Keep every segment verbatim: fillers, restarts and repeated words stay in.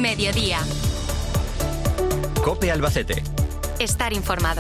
Mediodía. COPE Albacete. Estar informado.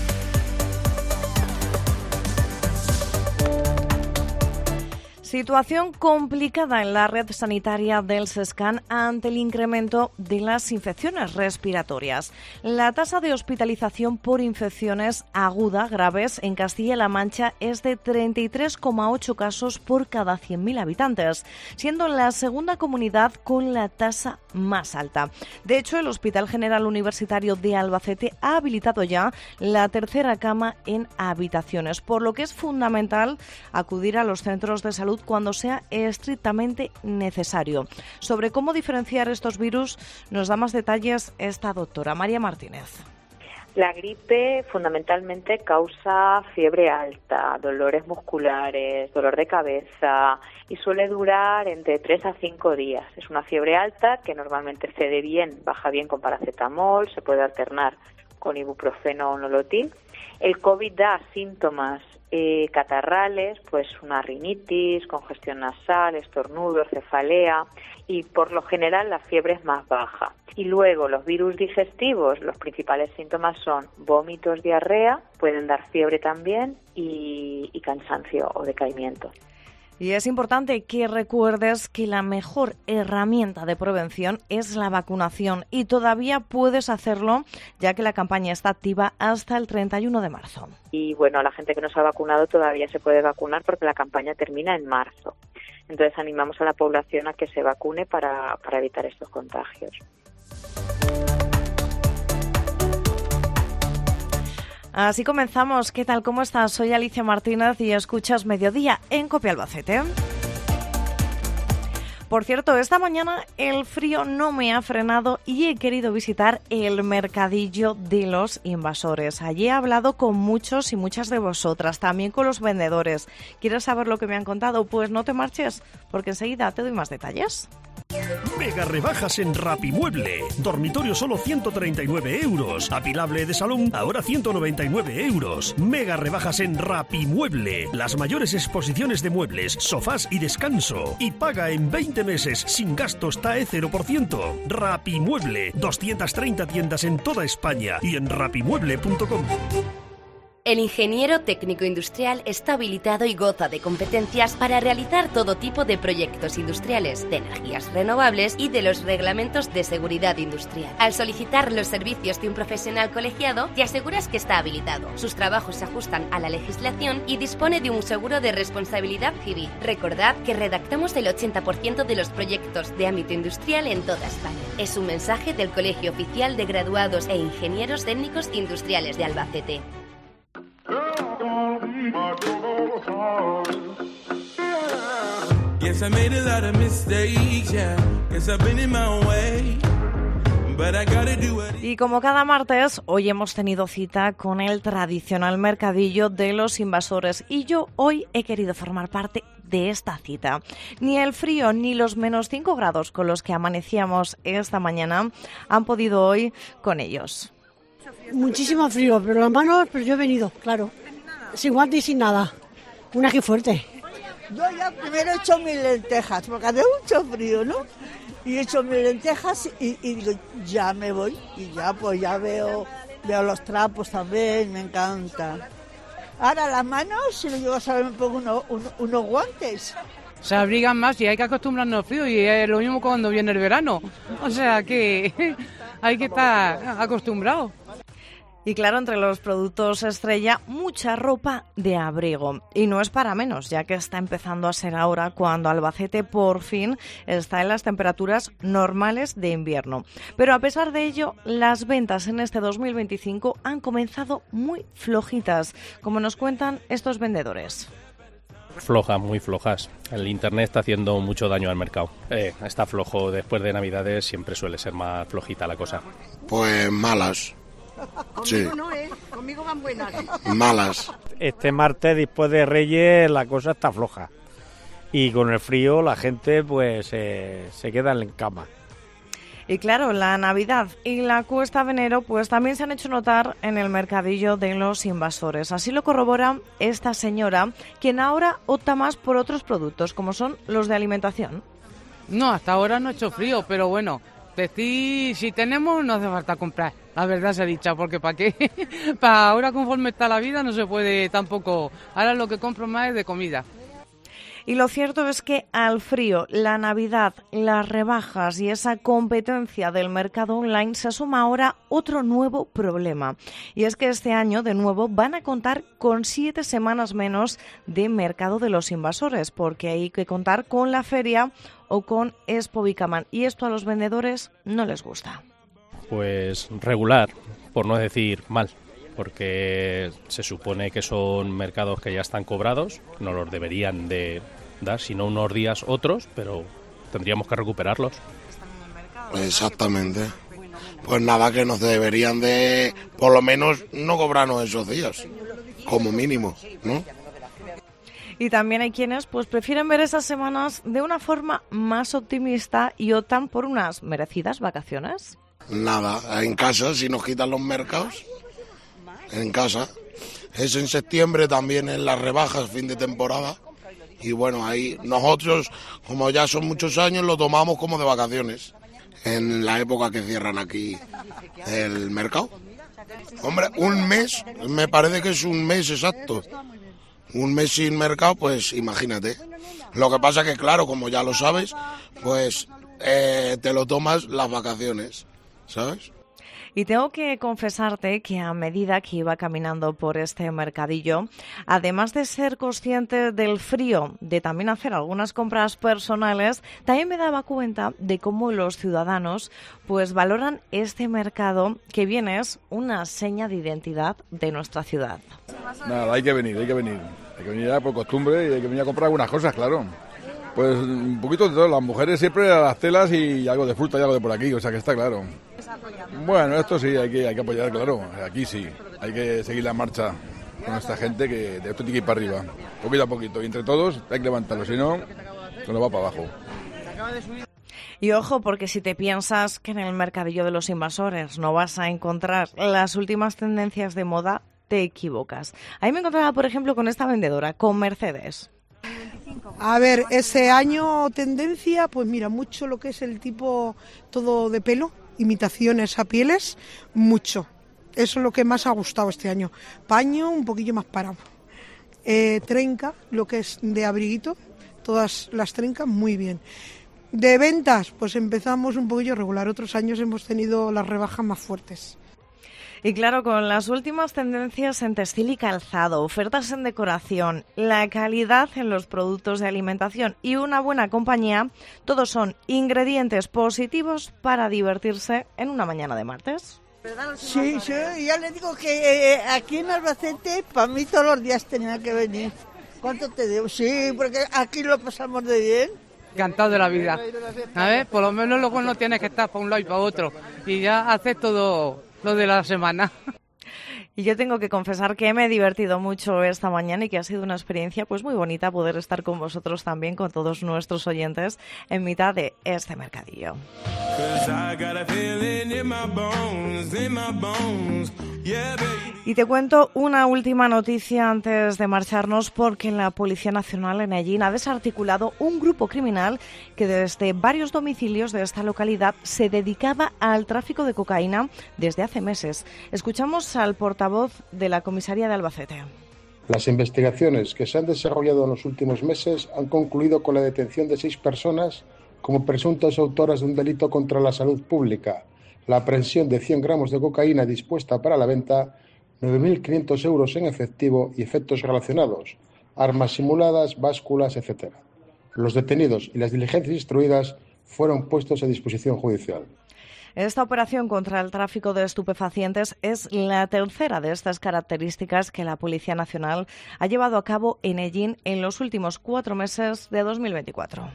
Situación complicada en la red sanitaria del Sescan ante el incremento de las infecciones respiratorias. La tasa de hospitalización por infecciones agudas graves en Castilla-La Mancha es de treinta y tres coma ocho casos por cada cien mil habitantes, siendo la segunda comunidad con la tasa más alta. De hecho, el Hospital General Universitario de Albacete ha habilitado ya la tercera cama en habitaciones, por lo que es fundamental acudir a los centros de salud cuando sea estrictamente necesario. Sobre cómo diferenciar estos virus nos da más detalles esta doctora María Martínez. La gripe fundamentalmente causa fiebre alta, dolores musculares, dolor de cabeza y suele durar entre tres a cinco días. Es una fiebre alta que normalmente cede bien, baja bien con paracetamol, se puede alternar con ibuprofeno o nolotil. El COVID da síntomas eh, catarrales, pues una rinitis, congestión nasal, estornudo, cefalea, y por lo general la fiebre es más baja. Y luego los virus digestivos, los principales síntomas son vómitos, diarrea, pueden dar fiebre también y, y cansancio o decaimiento. Y es importante que recuerdes que la mejor herramienta de prevención es la vacunación y todavía puedes hacerlo ya que la campaña está activa hasta el treinta y uno de marzo. Y bueno, la gente que no se ha vacunado todavía se puede vacunar porque la campaña termina en marzo. Entonces animamos a la población a que se vacune para, para evitar estos contagios. Así comenzamos. ¿Qué tal? ¿Cómo estás? Soy Alicia Martínez y escuchas Mediodía en COPE Albacete. Por cierto, esta mañana el frío no me ha frenado y he querido visitar el mercadillo de los invasores. Allí he hablado con muchos y muchas de vosotras, también con los vendedores. ¿Quieres saber lo que me han contado? Pues no te marches, porque enseguida te doy más detalles. Mega rebajas en Rapimueble. Dormitorio solo ciento treinta y nueve euros. Apilable de salón ahora ciento noventa y nueve euros. Mega rebajas en Rapimueble. Las mayores exposiciones de muebles, sofás y descanso. Y paga en veinte meses sin gastos T A E cero por ciento. Rapimueble. doscientas treinta tiendas en toda España y en rapimueble punto com. El ingeniero técnico industrial está habilitado y goza de competencias para realizar todo tipo de proyectos industriales, de energías renovables y de los reglamentos de seguridad industrial. Al solicitar los servicios de un profesional colegiado, te aseguras que está habilitado. Sus trabajos se ajustan a la legislación y dispone de un seguro de responsabilidad civil. Recordad que redactamos el ochenta por ciento de los proyectos de ámbito industrial en toda España. Es un mensaje del Colegio Oficial de Graduados e Ingenieros Técnicos Industriales de Albacete. Yes, I made a lot of mistakes, yeah. Guess I've been in my way. But I gotta do it. Y como cada martes, hoy hemos tenido cita con el tradicional mercadillo de los invasores y yo hoy he querido formar parte de esta cita. Ni el frío ni los menos cinco grados con los que amanecíamos esta mañana han podido hoy con ellos. Muchísimo frío, pero las manos, pero yo he venido, claro. Sin guantes y sin nada. Una que fuerte. Yo ya primero he hecho mis lentejas, porque hace mucho frío, ¿no? Y he hecho mis lentejas y, y digo, ya me voy. Y ya, pues ya veo, veo los trapos también, me encanta. Ahora las manos, si me llevo a saber, me pongo uno, uno, unos guantes. Se abrigan más y hay que acostumbrarnos al frío y es lo mismo cuando viene el verano. O sea que hay que estar acostumbrado. Y claro, entre los productos estrella, mucha ropa de abrigo. Y no es para menos, ya que está empezando a ser ahora cuando Albacete por fin está en las temperaturas normales de invierno. Pero a pesar de ello, las ventas en este dos mil veinticinco han comenzado muy flojitas, como nos cuentan estos vendedores. Flojas, muy flojas. El internet está haciendo mucho daño al mercado. Eh, está flojo después de Navidades, siempre suele ser más flojita la cosa. Pues malas. Conmigo Sí. no, ¿eh? Conmigo van buenas. Malas. Este martes, después de Reyes, la cosa está floja. Y con el frío, la gente pues eh, se queda en cama. Y claro, la Navidad y la cuesta de enero pues también se han hecho notar en el mercadillo de los invasores. Así lo corrobora esta señora, quien ahora opta más por otros productos, como son los de alimentación. No, hasta ahora no ha hecho frío, pero bueno, Textil, si tenemos, no hace falta comprar. La verdad se ha dicho, porque ¿para qué? Para ahora, conforme está la vida, no se puede tampoco. Ahora lo que compro más es de comida. Y lo cierto es que al frío, la Navidad, las rebajas y esa competencia del mercado online se suma ahora otro nuevo problema. Y es que este año, de nuevo, van a contar con siete semanas menos de mercado de los invasores, porque hay que contar con la feria o con Expo Bicaman. Y esto a los vendedores no les gusta. Pues regular, por no decir mal. Porque se supone que son mercados que ya están cobrados, no los deberían de dar, sino unos días otros, pero tendríamos que recuperarlos. Exactamente. Pues nada, que nos deberían de, por lo menos, no cobrarnos esos días, como mínimo, ¿no? Y también hay quienes pues prefieren ver esas semanas de una forma más optimista y optan por unas merecidas vacaciones. Nada, en casa, si nos quitan los mercados, en casa. Es en septiembre también en las rebajas, fin de temporada. Y bueno, ahí nosotros, como ya son muchos años, lo tomamos como de vacaciones. En la época que cierran aquí el mercado. Hombre, un mes, me parece que es un mes exacto. Un mes sin mercado, pues imagínate. Lo que pasa que, claro, como ya lo sabes, pues eh, te lo tomas las vacaciones, ¿sabes? Y tengo que confesarte que a medida que iba caminando por este mercadillo, además de ser consciente del frío, de también hacer algunas compras personales, también me daba cuenta de cómo los ciudadanos pues valoran este mercado, que bien es una seña de identidad de nuestra ciudad. Nada, hay que venir, hay que venir. Hay que venir ya por costumbre y hay que venir a comprar algunas cosas, claro. Pues un poquito de todo, las mujeres siempre a las telas y algo de fruta y algo de por aquí, o sea que está claro. Bueno, esto sí, hay que, hay que apoyar, claro, aquí sí, hay que seguir la marcha con esta gente que de esto tiene que ir para arriba, poquito a poquito, y entre todos hay que levantarlo, si no, se nos va para abajo. Y ojo, porque si te piensas que en el mercadillo de los invasores no vas a encontrar las últimas tendencias de moda, te equivocas. Ahí me encontraba, por ejemplo, con esta vendedora, con Mercedes. A ver, ese año tendencia, pues mira, mucho lo que es el tipo todo de pelo, imitaciones a pieles, mucho. Eso es lo que más ha gustado este año. Paño, un poquillo más parado. Eh, trenca, lo que es de abriguito, todas las trencas, muy bien. De ventas, pues empezamos un poquillo regular. Otros años hemos tenido las rebajas más fuertes. Y claro, con las últimas tendencias en textil y calzado, ofertas en decoración, la calidad en los productos de alimentación y una buena compañía, todos son ingredientes positivos para divertirse en una mañana de martes. Sí, sí, ya le digo que eh, aquí en Albacete, para mí todos los días tenía que venir. ¿Cuánto te debo? Sí, porque aquí lo pasamos de bien. Encantado de la vida. A ver, por lo menos luego no tienes que estar para un lado y para otro. Y ya haces todo lo de la semana. Y yo tengo que confesar que me he divertido mucho esta mañana y que ha sido una experiencia pues muy bonita poder estar con vosotros también, con todos nuestros oyentes, en mitad de este mercadillo. Y te cuento una última noticia antes de marcharnos, porque la Policía Nacional en Hellín ha desarticulado un grupo criminal que desde varios domicilios de esta localidad se dedicaba al tráfico de cocaína desde hace meses. Escuchamos al portavoz de la comisaría de Albacete. Las investigaciones que se han desarrollado en los últimos meses han concluido con la detención de seis personas como presuntas autoras de un delito contra la salud pública, la aprehensión de cien gramos de cocaína dispuesta para la venta, nueve mil quinientos euros en efectivo y efectos relacionados, armas simuladas, básculas, etcétera. Los detenidos y las diligencias instruidas fueron puestos a disposición judicial. Esta operación contra el tráfico de estupefacientes es la tercera de estas características que la Policía Nacional ha llevado a cabo en Hellín en los últimos cuatro meses de dos mil veinticuatro.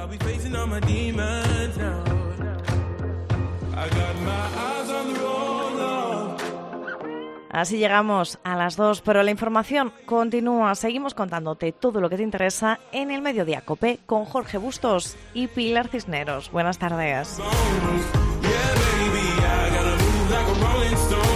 Así llegamos a las dos, pero la información continúa. Seguimos contándote todo lo que te interesa en el Mediodía COPE con Jorge Bustos y Pilar Cisneros. Buenas tardes. Yeah, baby, I gotta move like a rolling stone.